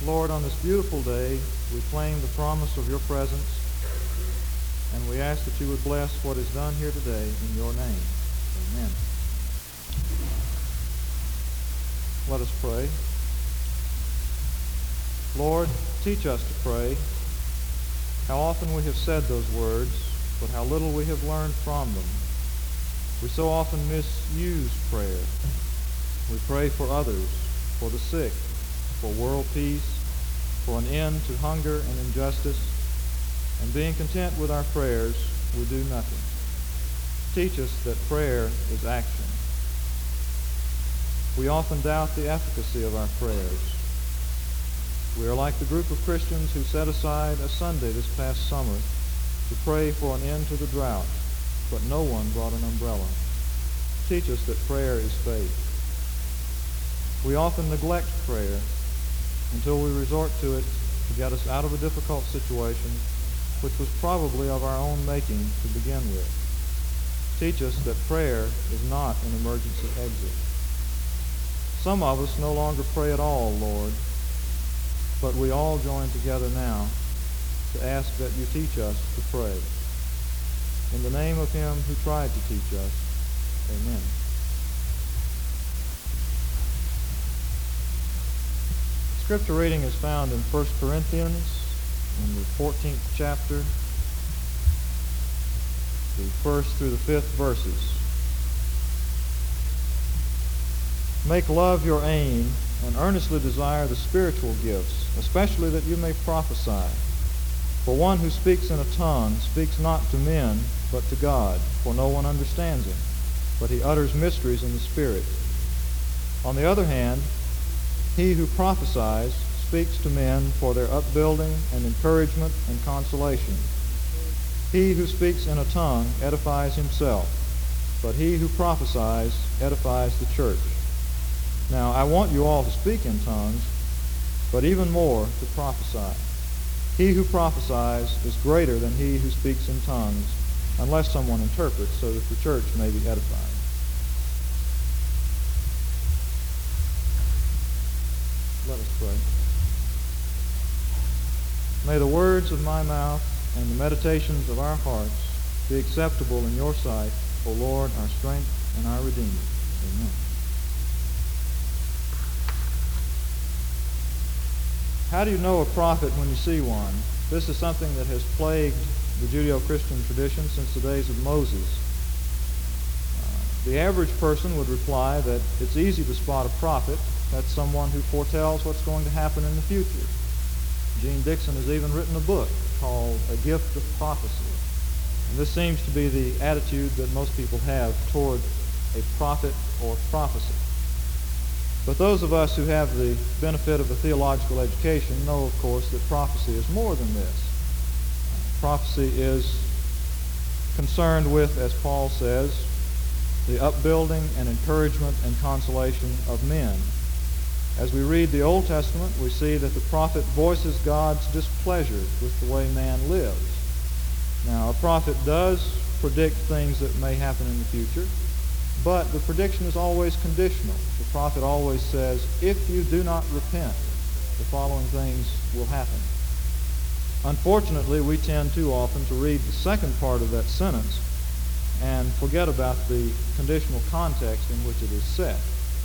Lord, on this beautiful day, we claim the promise of your presence, and we ask that you would bless what is done here today in your name. Amen. Let us pray. Lord, teach us to pray. How often we have said those words, but how little we have learned from them. We so often misuse prayer. We pray for others, for the sick, for world peace, for an end to hunger and injustice, and being content with our prayers, we do nothing. Teach us that prayer is action. We often doubt the efficacy of our prayers. We are like the group of Christians who set aside a Sunday this past summer to pray for an end to the drought, but no one brought an umbrella. Teach us that prayer is faith. We often neglect prayer until we resort to it to get us out of a difficult situation, which was probably of our own making to begin with. Teach us that prayer is not an emergency exit. Some of us no longer pray at all, Lord, but we all join together now to ask that you teach us to pray. In the name of him who tried to teach us, amen. Scripture reading is found in 1 Corinthians in the 14th chapter, the 1st through the 5th verses. Make love your aim, and earnestly desire the spiritual gifts, especially that you may prophesy. For one who speaks in a tongue speaks not to men, but to God, for no one understands him, but he utters mysteries in the Spirit. On the other hand, he who prophesies speaks to men for their upbuilding and encouragement and consolation. He who speaks in a tongue edifies himself, but he who prophesies edifies the church. Now, I want you all to speak in tongues, but even more to prophesy. He who prophesies is greater than he who speaks in tongues, unless someone interprets, so that the church may be edified. Let us pray. May the words of my mouth and the meditations of our hearts be acceptable in your sight, O Lord, our strength and our Redeemer. Amen. How do you know a prophet when you see one? This is something that has plagued the Judeo-Christian tradition since the days of Moses. The average person would reply that it's easy to spot a prophet. That's someone who foretells what's going to happen in the future. Gene Dixon has even written a book called A Gift of Prophecy. And this seems to be the attitude that most people have toward a prophet or prophecy. But those of us who have the benefit of a theological education know, of course, that prophecy is more than this. Prophecy is concerned with, as Paul says, the upbuilding and encouragement and consolation of men. As we read the Old Testament, we see that the prophet voices God's displeasure with the way man lives. Now, a prophet does predict things that may happen in the future, but the prediction is always conditional. The prophet always says, if you do not repent, the following things will happen. Unfortunately, we tend too often to read the second part of that sentence and forget about the conditional context in which it is set.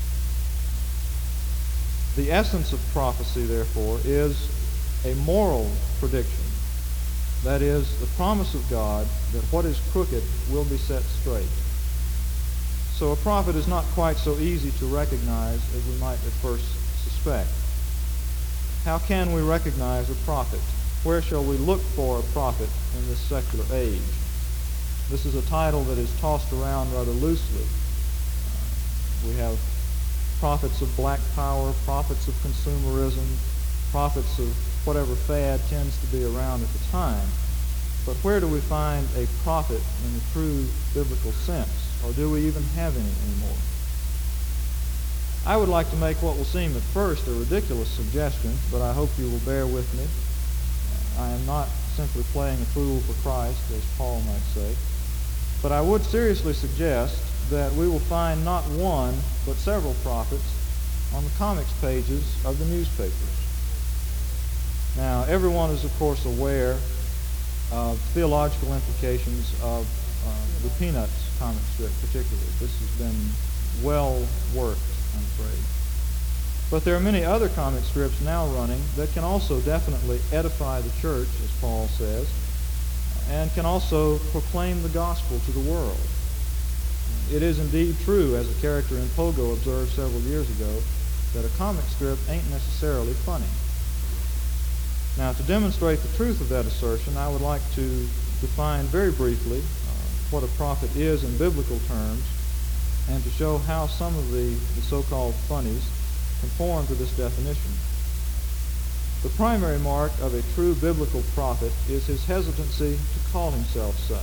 The essence of prophecy, therefore, is a moral prediction. That is, the promise of God that what is crooked will be set straight. So a prophet is not quite so easy to recognize as we might at first suspect. How can we recognize a prophet? Where shall we look for a prophet in this secular age? This is a title that is tossed around rather loosely. We have prophets of black power, prophets of consumerism, prophets of whatever fad tends to be around at the time. But where do we find a prophet in the true biblical sense? Or do we even have any anymore? I would like to make what will seem at first a ridiculous suggestion, but I hope you will bear with me. I am not simply playing a fool for Christ, as Paul might say. But I would seriously suggest that we will find not one, but several prophets on the comics pages of the newspapers. Now, everyone is, of course, aware of theological implications of the Peanuts comic strip particularly. This has been well worked, I'm afraid. But there are many other comic strips now running that can also definitely edify the church, as Paul says, and can also proclaim the gospel to the world. It is indeed true, as a character in Pogo observed several years ago, that a comic strip ain't necessarily funny. Now, to demonstrate the truth of that assertion, I would like to define very briefly what a prophet is in biblical terms, and to show how some of the so-called funnies conform to this definition. The primary mark of a true biblical prophet is his hesitancy to call himself such.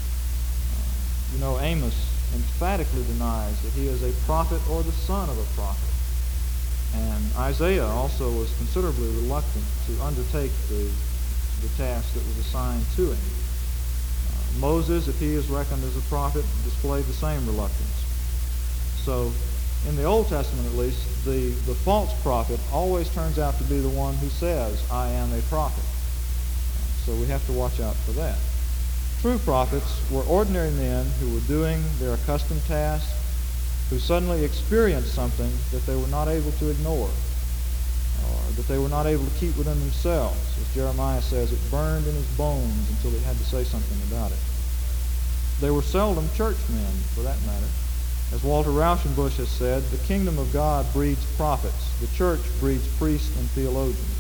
Amos emphatically denies that he is a prophet or the son of a prophet. And Isaiah also was considerably reluctant to undertake the task that was assigned to him. Moses, if he is reckoned as a prophet, displayed the same reluctance. So, in the Old Testament at least, the false prophet always turns out to be the one who says, I am a prophet. So we have to watch out for that. True prophets were ordinary men who were doing their accustomed tasks, who suddenly experienced something that they were not able to ignore, or that they were not able to keep within themselves. As Jeremiah says, it burned in his bones until he had to say something about it. They were seldom churchmen, for that matter. As Walter Rauschenbusch has said, the kingdom of God breeds prophets. The church breeds priests and theologians.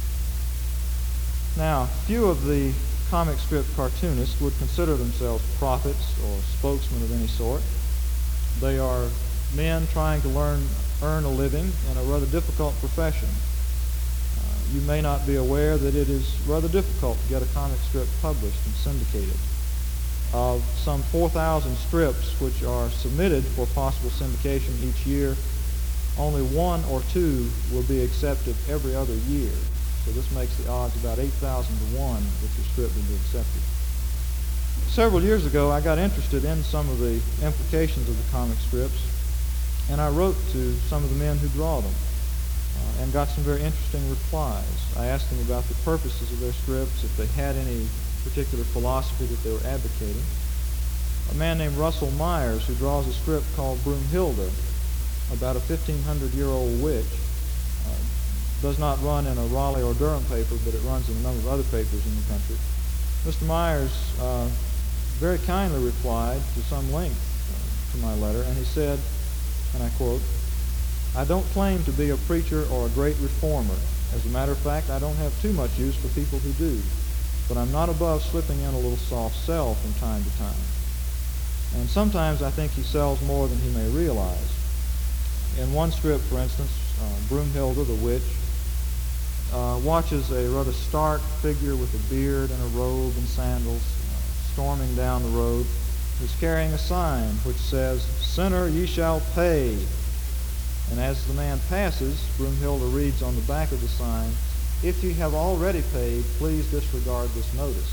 Now, few of the comic strip cartoonists would consider themselves prophets or spokesmen of any sort. They are men trying to earn a living in a rather difficult profession. You may not be aware that it is rather difficult to get a comic strip published and syndicated. Of some 4,000 strips which are submitted for possible syndication each year, only 1 or 2 will be accepted every other year. So this makes the odds about 8,000 to 1 that your strip will be accepted. Several years ago, I got interested in some of the implications of the comic strips, and I wrote to some of the men who draw them and got some very interesting replies. I asked them about the purposes of their strips, if they had any particular philosophy that they were advocating. A man named Russell Myers, who draws a strip called Broomhilda, about a 1,500-year-old witch, does not run in a Raleigh or Durham paper, but it runs in a number of other papers in the country. Mr. Myers very kindly replied to some length to my letter, and he said, and I quote, "I don't claim to be a preacher or a great reformer. As a matter of fact, I don't have too much use for people who do. But I'm not above slipping in a little soft sell from time to time. And sometimes I think he sells more than he may realize." In one strip, for instance, Broomhilda, the witch, watches a rather stark figure with a beard and a robe and sandals storming down the road, who's carrying a sign which says, "Sinner, ye shall pay." And as the man passes, Broomhilda reads on the back of the sign, "If ye have already paid, please disregard this notice."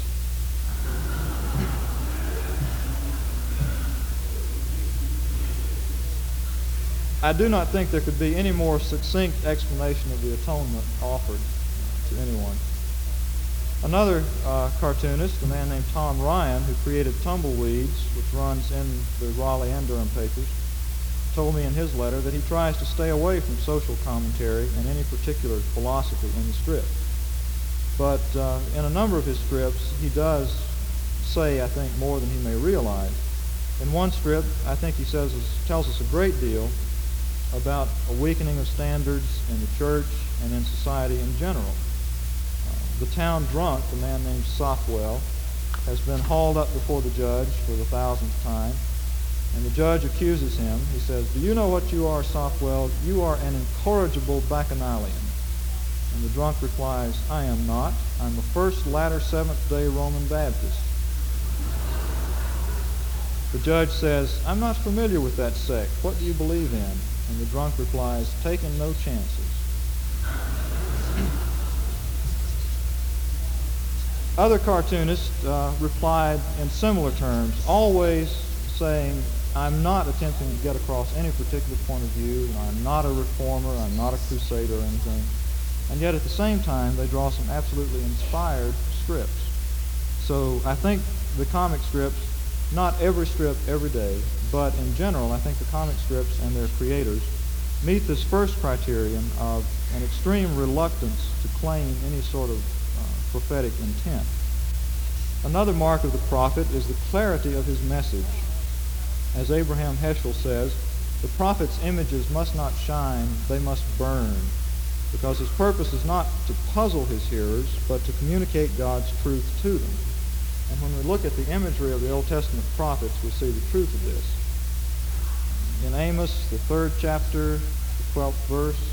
I do not think there could be any more succinct explanation of the atonement offered to anyone. Another cartoonist, a man named Tom Ryan, who created Tumbleweeds, which runs in the Raleigh and Durham papers, told me in his letter that he tries to stay away from social commentary and any particular philosophy in the strip. But in a number of his strips, he does say, I think, more than he may realize. In one strip, I think he tells us a great deal about a weakening of standards in the church and in society in general. The town drunk, a man named Softwell, has been hauled up before the judge for the 1,000th time, and the judge accuses him. He says, "Do you know what you are, Softwell? You are an incorrigible bacchanalian." And the drunk replies, "I am not. I'm a First Latter Seventh-day Roman Baptist." The judge says, "I'm not familiar with that sect. What do you believe in?" And the drunk replies, "Taking no chances." Other cartoonists replied in similar terms, always saying, "I'm not attempting to get across any particular point of view. I'm not a reformer. I'm not a crusader or anything. and yet at the same time they draw some absolutely inspired strips. So I think the comic strips, not every strip every day, but in general I think the comic strips and their creators meet this first criterion of an extreme reluctance to claim any sort of prophetic intent. Another mark of the prophet is the clarity of his message. As Abraham Heschel says, the prophet's images must not shine, they must burn, because his purpose is not to puzzle his hearers, but to communicate God's truth to them. And when we look at the imagery of the Old Testament prophets, we see the truth of this. In Amos, the 3rd chapter, the 12th verse,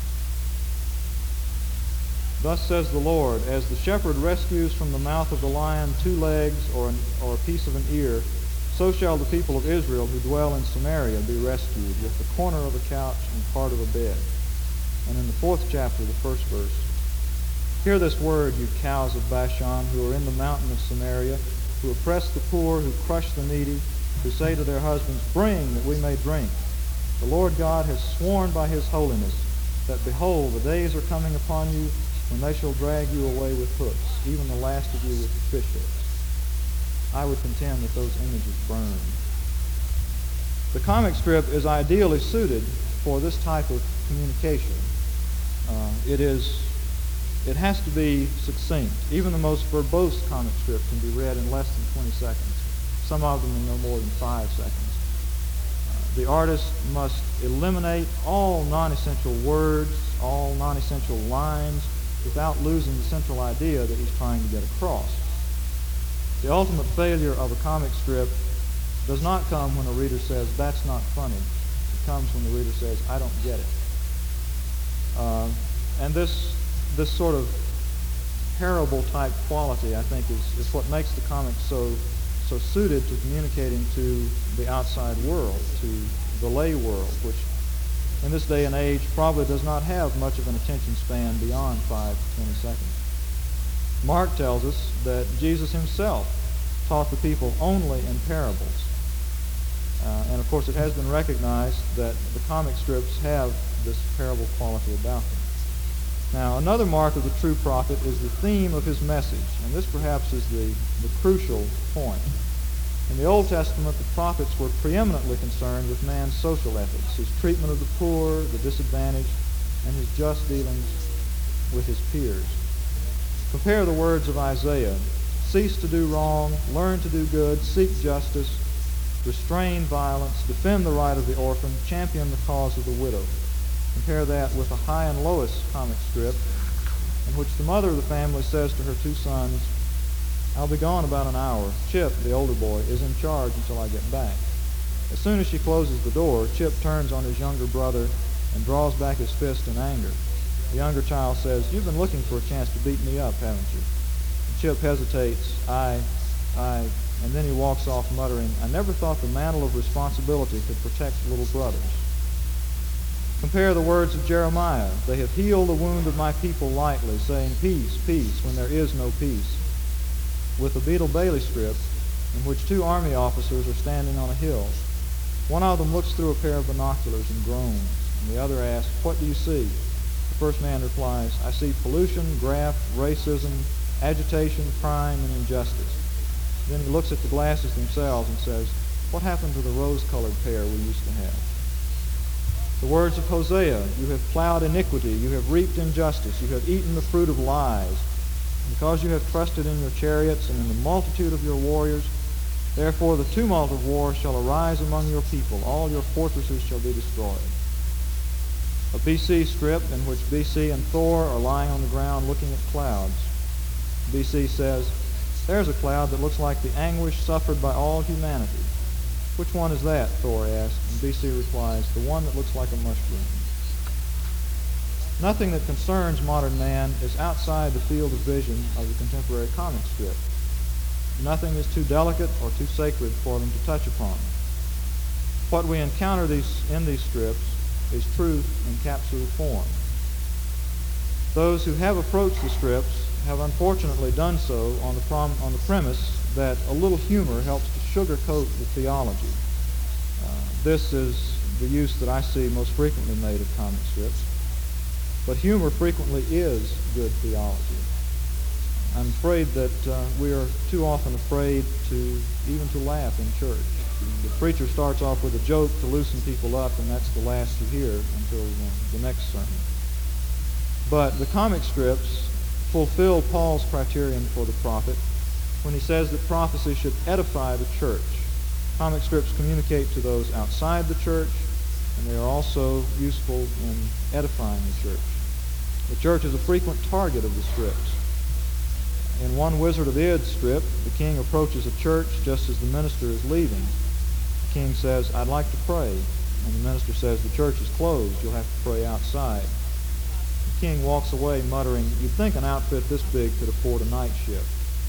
"Thus says the Lord, as the shepherd rescues from the mouth of the lion 2 legs or a piece of an ear, so shall the people of Israel who dwell in Samaria be rescued with the corner of a couch and part of a bed." And in the 4th chapter, the 1st verse, "Hear this word, you cows of Bashan, who are in the mountain of Samaria, who oppress the poor, who crush the needy, who say to their husbands, 'Bring, that we may drink.' The Lord God has sworn by his holiness that, behold, the days are coming upon you when they shall drag you away with hooks, even the last of you with fish hooks." I would contend that those images burn. The comic strip is ideally suited for this type of communication. It has to be succinct. Even the most verbose comic strip can be read in less than 20 seconds. Some of them in no more than 5 seconds. The artist must eliminate all non-essential words, all non-essential lines, without losing the central idea that he's trying to get across. The ultimate failure of a comic strip does not come when a reader says, "That's not funny." It comes when the reader says, "I don't get it." And this sort of parable-type quality, I think, is what makes the comic so suited to communicating to the outside world, to the lay world, which in this day and age probably does not have much of an attention span beyond 5 to 20 seconds. Mark tells us that Jesus himself taught the people only in parables. And of course it has been recognized that the comic strips have this parable quality about them. Now, another mark of the true prophet is the theme of his message, and this perhaps is the crucial point. In the Old Testament, the prophets were preeminently concerned with man's social ethics, his treatment of the poor, the disadvantaged, and his just dealings with his peers. Compare the words of Isaiah: "Cease to do wrong, learn to do good, seek justice, restrain violence, defend the right of the orphan, champion the cause of the widow." Compare that with the High and Lois comic strip, in which the mother of the family says to her 2 sons, "I'll be gone about an hour. Chip, the older boy, is in charge until I get back." As soon as she closes the door, Chip turns on his younger brother and draws back his fist in anger. The younger child says, "You've been looking for a chance to beat me up, haven't you?" And Chip hesitates, I, and then he walks off muttering, "I never thought the mantle of responsibility could protect little brothers." Compare the words of Jeremiah: "They have healed the wound of my people lightly, saying, 'Peace, peace,' when there is no peace," with the Beetle Bailey strip, in which 2 army officers are standing on a hill. One of them looks through a pair of binoculars and groans, and the other asks, "What do you see?" The first man replies, "I see pollution, graft, racism, agitation, crime, and injustice." Then he looks at the glasses themselves and says, "What happened to the rose-colored pair we used to have?" The words of Hosea: "You have plowed iniquity, you have reaped injustice, you have eaten the fruit of lies. Because you have trusted in your chariots and in the multitude of your warriors, therefore the tumult of war shall arise among your people, all your fortresses shall be destroyed." A BC strip in which BC and Thor are lying on the ground looking at clouds. BC says, "There's a cloud that looks like the anguish suffered by all humanity." "Which one is that?" Thor asks, and BC replies, "The one that looks like a mushroom." Nothing that concerns modern man is outside the field of vision of the contemporary comic strip. Nothing is too delicate or too sacred for them to touch upon. What we encounter in these strips is truth in capsule form. Those who have approached the strips have unfortunately done so on the premise that a little humor helps to sugarcoat the theology. This is the use that I see most frequently made of comic strips. But humor frequently is good theology. I'm afraid that we are too often afraid even to laugh in church. The preacher starts off with a joke to loosen people up, and that's the last you hear until the next sermon. But the comic strips fulfill Paul's criterion for the prophet when he says that prophecy should edify the church. Comic strips communicate to those outside the church, and they are also useful in edifying the church. The church is a frequent target of the strips. In one Wizard of Oz strip, the king approaches a church just as the minister is leaving. The king says, "I'd like to pray." And the minister says, "The church is closed. You'll have to pray outside." The king walks away muttering, "You'd think an outfit this big could afford a night shift."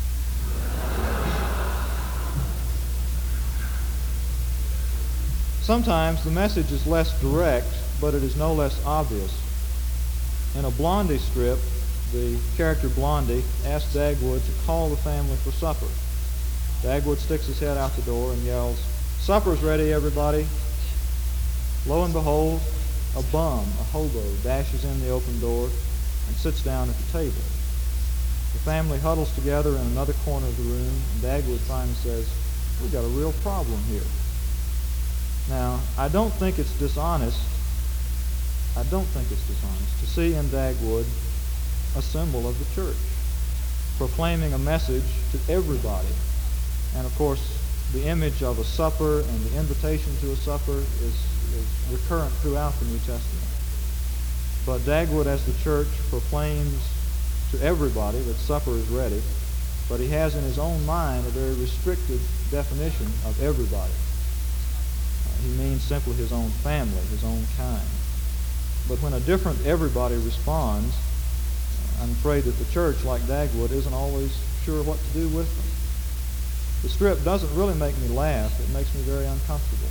Sometimes the message is less direct, but it is no less obvious. In a Blondie strip, the character Blondie asks Dagwood to call the family for supper. Dagwood sticks his head out the door and yells, "Supper's ready, everybody." Lo and behold, a bum, a hobo, dashes in the open door and sits down at the table. The family huddles together in another corner of the room, and Dagwood finally says, "We've got a real problem here." Now, I don't think it's dishonest to see in Dagwood a symbol of the church, proclaiming a message to everybody. And of course, the image of a supper and the invitation to a supper is recurrent throughout the New Testament. But Dagwood, as the church, proclaims to everybody that supper is ready, but he has in his own mind a very restricted definition of everybody. He means simply his own family, his own kind. But when a different everybody responds, I'm afraid that the church, like Dagwood, isn't always sure what to do with them. The strip doesn't really make me laugh. It makes me very uncomfortable.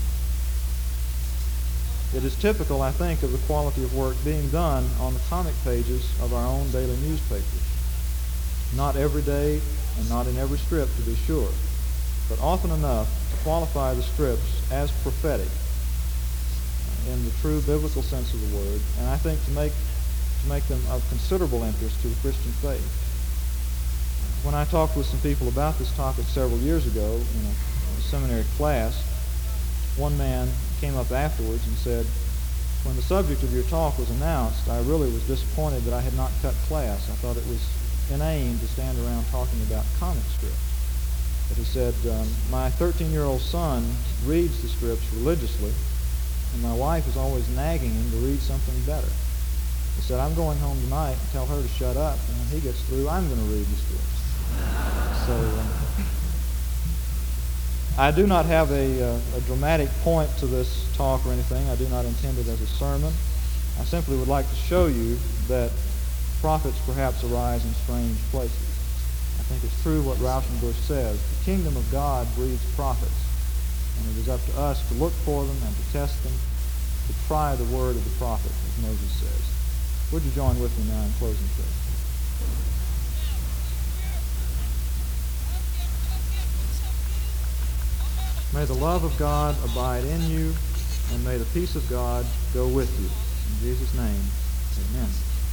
It is typical, I think, of the quality of work being done on the comic pages of our own daily newspapers. Not every day and not in every strip, to be sure, but often enough to qualify the strips as prophetic in the true biblical sense of the word, and I think to make them of considerable interest to the Christian faith. When I talked with some people about this topic several years ago in a seminary class, one man came up afterwards and said, "When the subject of your talk was announced, I really was disappointed that I had not cut class. I thought it was inane to stand around talking about comic strips." But he said, "My 13-year-old son reads the strips religiously, and my wife is always nagging him to read something better." He said, "I'm going home tonight and tell her to shut up, and when he gets through, I'm going to read the strips." So I do not have a dramatic point to this talk or anything. I do not intend it as a sermon. I simply would like to show you that prophets perhaps arise in strange places. I think it's true what Rauschenbusch says. The kingdom of God breeds prophets, and it is up to us to look for them and to test them, to try the word of the prophet, as Moses says. Would you join with me now in closing prayer? May the love of God abide in you, and may the peace of God go with you. In Jesus' name, amen.